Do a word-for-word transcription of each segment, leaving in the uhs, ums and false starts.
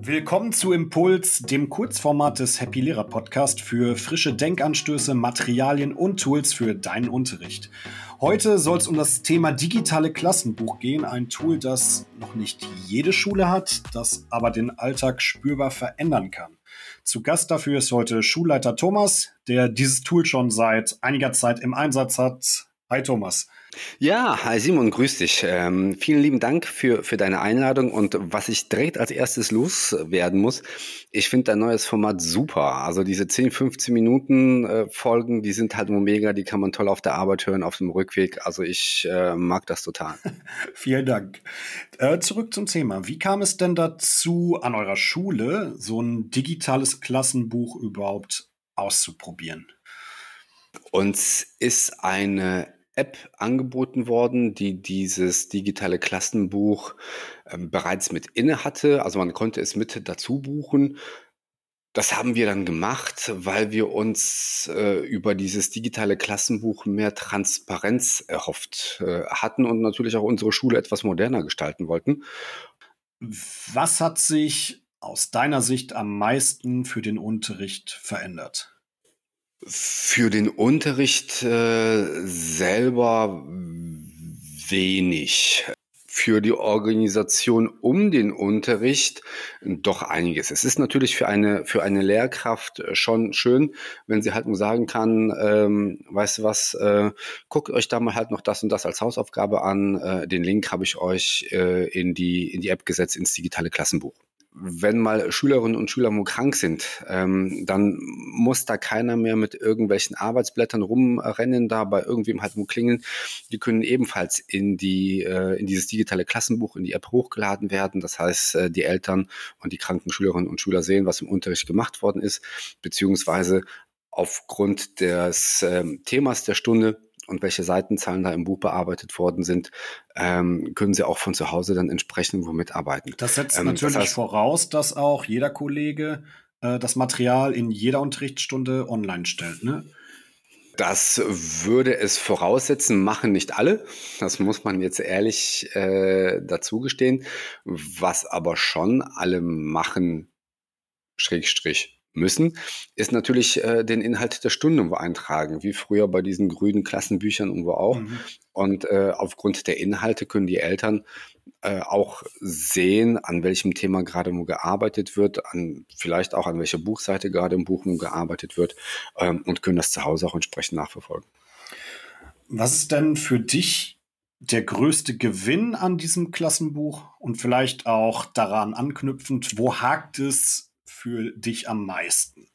Willkommen zu Impuls, dem Kurzformat des Happy Lehrer Podcast für frische Denkanstöße, Materialien und Tools für deinen Unterricht. Heute soll es um das Thema digitale Klassenbuch gehen, ein Tool, das noch nicht jede Schule hat, das aber den Alltag spürbar verändern kann. Zu Gast dafür ist heute Schulleiter Thomas, der dieses Tool schon seit einiger Zeit im Einsatz hat. Hi Thomas. Ja, hi Simon, grüß dich. Ähm, vielen lieben Dank für, für deine Einladung und was ich direkt als erstes loswerden muss, ich finde dein neues Format super. Also diese zehn, fünfzehn Minuten äh, Folgen, die sind halt nur mega, die kann man toll auf der Arbeit hören, auf dem Rückweg. Also ich äh, mag das total. Vielen Dank. Äh, zurück zum Thema. Wie kam es denn dazu, an eurer Schule so ein digitales Klassenbuch überhaupt auszuprobieren? Uns ist eine App angeboten worden, die dieses digitale Klassenbuch äh, bereits mit inne hatte. Also man konnte es mit dazu buchen. Das haben wir dann gemacht, weil wir uns äh, über dieses digitale Klassenbuch mehr Transparenz erhofft äh, hatten und natürlich auch unsere Schule etwas moderner gestalten wollten. Was hat sich aus deiner Sicht am meisten für den Unterricht verändert? Für den Unterricht äh, selber wenig. Für die Organisation um den Unterricht doch einiges. Es ist natürlich für eine für eine Lehrkraft schon schön, wenn sie halt nur sagen kann, ähm, weißt du was, äh, guckt euch da mal halt noch das und das als Hausaufgabe an. Äh, den Link habe ich euch äh, in die in die App gesetzt, ins digitale Klassenbuch. Wenn mal Schülerinnen und Schüler nur krank sind, ähm, dann muss da keiner mehr mit irgendwelchen Arbeitsblättern rumrennen, da bei irgendwem halt nur klingeln. Die können ebenfalls in die äh, in dieses digitale Klassenbuch, in die App hochgeladen werden. Das heißt, äh, die Eltern und die kranken Schülerinnen und Schüler sehen, was im Unterricht gemacht worden ist, beziehungsweise aufgrund des äh, Themas der Stunde und welche Seitenzahlen da im Buch bearbeitet worden sind, ähm, können sie auch von zu Hause dann entsprechend wo mitarbeiten. Das setzt ähm, natürlich das heißt, voraus, dass auch jeder Kollege äh, das Material in jeder Unterrichtsstunde online stellt, ne? Das würde es voraussetzen, machen nicht alle. Das muss man jetzt ehrlich äh, dazu gestehen. Was aber schon alle machen, Schrägstrich, müssen, ist natürlich äh, den Inhalt der Stunde irgendwo eintragen, wie früher bei diesen grünen Klassenbüchern irgendwo auch. Mhm. Und äh, aufgrund der Inhalte können die Eltern äh, auch sehen, an welchem Thema gerade nur gearbeitet wird, an vielleicht auch an welcher Buchseite gerade im Buch nur gearbeitet wird ähm, und können das zu Hause auch entsprechend nachverfolgen. Was ist denn für dich der größte Gewinn an diesem Klassenbuch und vielleicht auch daran anknüpfend, wo hakt es für dich am meisten?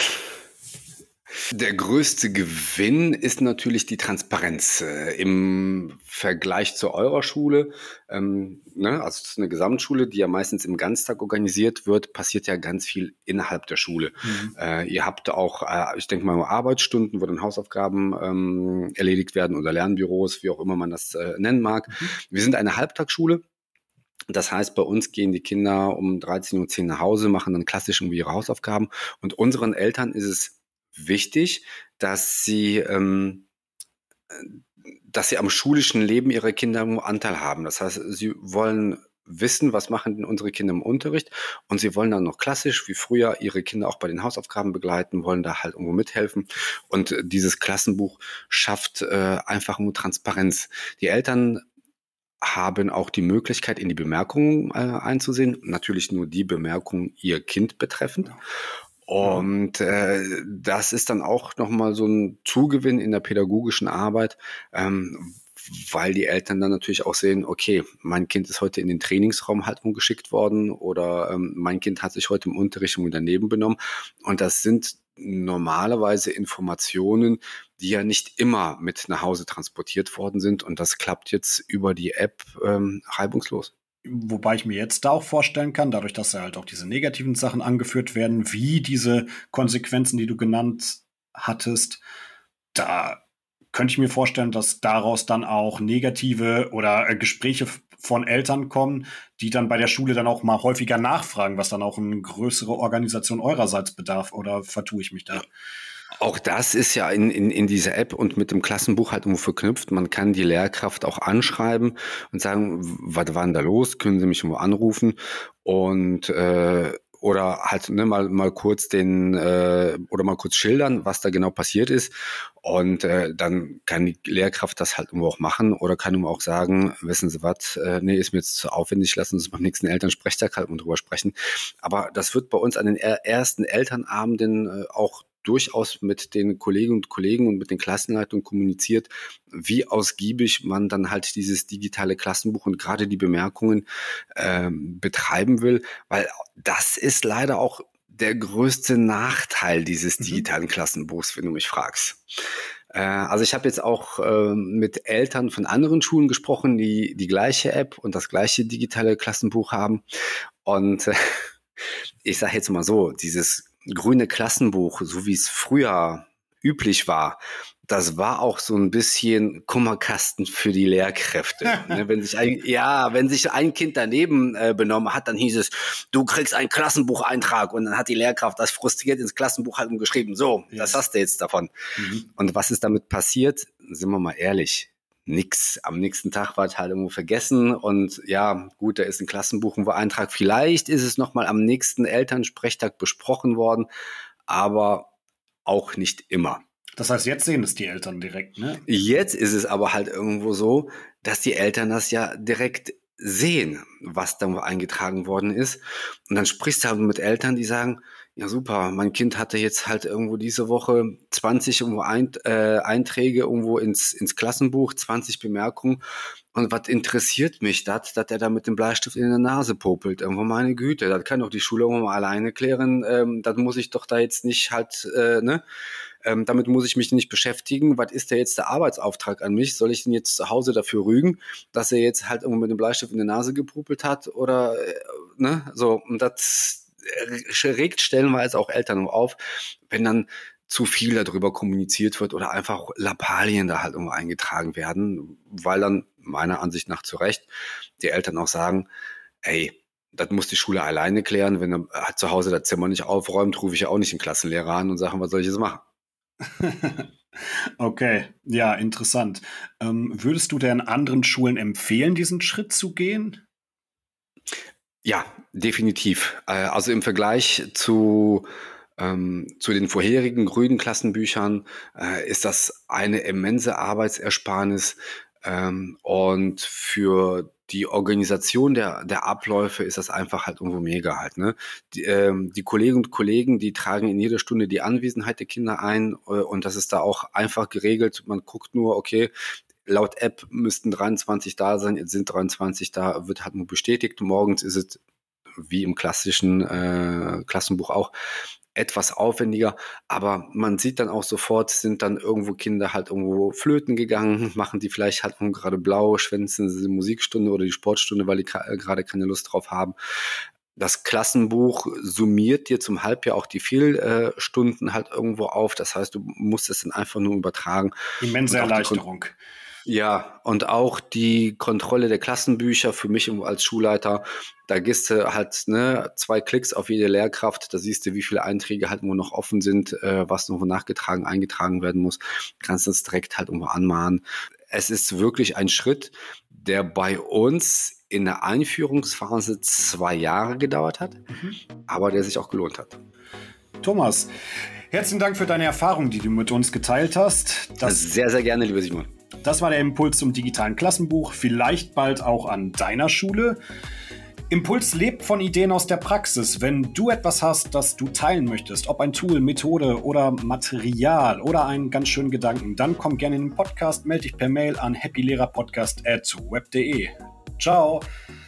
Der größte Gewinn ist natürlich die Transparenz äh, im Vergleich zu eurer Schule. Ähm, ne, also es ist eine Gesamtschule, die ja meistens im Ganztag organisiert wird, passiert ja ganz viel innerhalb der Schule. Mhm. Äh, ihr habt auch, äh, ich denke mal, Arbeitsstunden, wo dann Hausaufgaben ähm, erledigt werden oder Lernbüros, wie auch immer man das äh, nennen mag. Mhm. Wir sind eine Halbtagsschule. Das heißt, bei uns gehen die Kinder um dreizehn Uhr zehn nach Hause, machen dann klassisch irgendwie ihre Hausaufgaben. Und unseren Eltern ist es wichtig, dass sie, ähm, dass sie am schulischen Leben ihrer Kinder Anteil haben. Das heißt, sie wollen wissen, was machen denn unsere Kinder im Unterricht, und sie wollen dann noch klassisch wie früher ihre Kinder auch bei den Hausaufgaben begleiten, wollen da halt irgendwo mithelfen. Und dieses Klassenbuch schafft äh, einfach nur Transparenz. Die Eltern haben auch die Möglichkeit, in die Bemerkungen äh, einzusehen. Natürlich nur die Bemerkungen ihr Kind betreffend. Und äh, das ist dann auch nochmal so ein Zugewinn in der pädagogischen Arbeit, ähm, weil die Eltern dann natürlich auch sehen, okay, mein Kind ist heute in den Trainingsraum halt umgeschickt worden oder ähm, mein Kind hat sich heute im Unterricht irgendwie daneben benommen. Und das sind normalerweise Informationen, die ja nicht immer mit nach Hause transportiert worden sind. Und das klappt jetzt über die App ähm, reibungslos. Wobei ich mir jetzt da auch vorstellen kann, dadurch, dass ja halt auch diese negativen Sachen angeführt werden, wie diese Konsequenzen, die du genannt hattest, da könnte ich mir vorstellen, dass daraus dann auch negative oder äh, Gespräche von Eltern kommen, die dann bei der Schule dann auch mal häufiger nachfragen, was dann auch eine größere Organisation eurerseits bedarf, oder vertue ich mich da? Auch das ist ja in, in, in dieser App und mit dem Klassenbuch halt irgendwo verknüpft. Man kann die Lehrkraft auch anschreiben und sagen, was war denn da los? Können Sie mich irgendwo anrufen? Und äh, oder halt ne, mal mal kurz den äh, oder mal kurz schildern, was da genau passiert ist. Und äh, dann kann die Lehrkraft das halt irgendwo auch machen oder kann ihm auch sagen, wissen Sie was, äh, nee, ist mir jetzt zu aufwendig, lassen Sie uns beim nächsten Elternsprechtag halt mal drüber sprechen. Aber das wird bei uns an den er- ersten Elternabenden äh, auch durchaus mit den Kolleginnen und Kollegen und mit den Klassenleitungen kommuniziert, wie ausgiebig man dann halt dieses digitale Klassenbuch und gerade die Bemerkungen ähm, betreiben will, weil das ist leider auch der größte Nachteil dieses digitalen Klassenbuchs, wenn du mich fragst. Äh, also ich habe jetzt auch äh, mit Eltern von anderen Schulen gesprochen, die die gleiche App und das gleiche digitale Klassenbuch haben. Und äh, ich sage jetzt mal so, dieses grüne Klassenbuch, so wie es früher üblich war, das war auch so ein bisschen Kummerkasten für die Lehrkräfte. ne, wenn sich ein, ja, wenn sich ein Kind daneben äh, benommen hat, dann hieß es, du kriegst einen Klassenbucheintrag und dann hat die Lehrkraft das frustriert ins Klassenbuch halt geschrieben, so, yes. das hast du jetzt davon. Mhm. Und was ist damit passiert? Sind wir mal ehrlich, nix. Am nächsten Tag war es halt irgendwo vergessen und ja, gut, da ist ein Klassenbucheintrag. Vielleicht ist es nochmal am nächsten Elternsprechtag besprochen worden, aber auch nicht immer. Das heißt, jetzt sehen es die Eltern direkt, ne? Jetzt ist es aber halt irgendwo so, dass die Eltern das ja direkt sehen, was da eingetragen worden ist. Und dann sprichst du halt mit Eltern, die sagen, ja super, mein Kind hatte jetzt halt irgendwo diese Woche zwanzig irgendwo ein, äh, Einträge irgendwo ins, ins Klassenbuch, zwanzig Bemerkungen. Und was interessiert mich das, dass er da mit dem Bleistift in der Nase popelt? Irgendwo meine Güte, das kann doch die Schule irgendwo mal alleine klären. Ähm, das muss ich doch da jetzt nicht halt, äh, ne? Ähm, damit muss ich mich nicht beschäftigen. Was ist denn jetzt der Arbeitsauftrag an mich? Soll ich denn jetzt zu Hause dafür rügen, dass er jetzt halt irgendwo mit dem Bleistift in der Nase gepopelt hat? Oder, äh, ne? So, und das regt stellenweise auch Eltern auf, wenn dann zu viel darüber kommuniziert wird oder einfach Lappalien da halt irgendwo eingetragen werden, weil dann meiner Ansicht nach zu Recht die Eltern auch sagen, ey, das muss die Schule alleine klären, wenn er zu Hause das Zimmer nicht aufräumt, rufe ich ja auch nicht den Klassenlehrer an und sage, was soll ich jetzt machen? Okay, ja, interessant. Ähm, würdest du denn anderen Schulen empfehlen, diesen Schritt zu gehen? Ja, definitiv. Also im Vergleich zu, ähm, zu den vorherigen grünen Klassenbüchern äh, ist das eine immense Arbeitsersparnis. Ähm, und für die Organisation der, der Abläufe ist das einfach halt irgendwo mega halt, ne? Die, ähm, die Kolleginnen und Kollegen, die tragen in jeder Stunde die Anwesenheit der Kinder ein äh, und das ist da auch einfach geregelt. Man guckt nur, okay, laut App müssten dreiundzwanzig da sein, jetzt sind dreiundzwanzig da, wird halt nur bestätigt. Morgens ist es, wie im klassischen äh, Klassenbuch auch, etwas aufwendiger, aber man sieht dann auch sofort, sind dann irgendwo Kinder halt irgendwo flöten gegangen, machen die vielleicht halt gerade blau, schwänzen sie die Musikstunde oder die Sportstunde, weil die gerade keine Lust drauf haben. Das Klassenbuch summiert dir zum Halbjahr auch die Fehlstunden halt irgendwo auf. Das heißt, du musst es dann einfach nur übertragen. Immense Erleichterung. Ja, und auch die Kontrolle der Klassenbücher für mich als Schulleiter, da gehst du halt ne, zwei Klicks auf jede Lehrkraft, da siehst du, wie viele Einträge halt irgendwo noch offen sind, äh, was irgendwo nachgetragen, eingetragen werden muss, kannst das direkt halt irgendwo anmahnen. Es ist wirklich ein Schritt, der bei uns in der Einführungsphase zwei Jahre gedauert hat, mhm. aber der sich auch gelohnt hat. Thomas, herzlichen Dank für deine Erfahrung, die du mit uns geteilt hast. Das sehr, sehr gerne, lieber Simon. Das war der Impuls zum digitalen Klassenbuch, vielleicht bald auch an deiner Schule. Impuls lebt von Ideen aus der Praxis. Wenn du etwas hast, das du teilen möchtest, ob ein Tool, Methode oder Material oder einen ganz schönen Gedanken, dann komm gerne in den Podcast, melde dich per Mail an happylehrerpodcast at web punkt de. Ciao!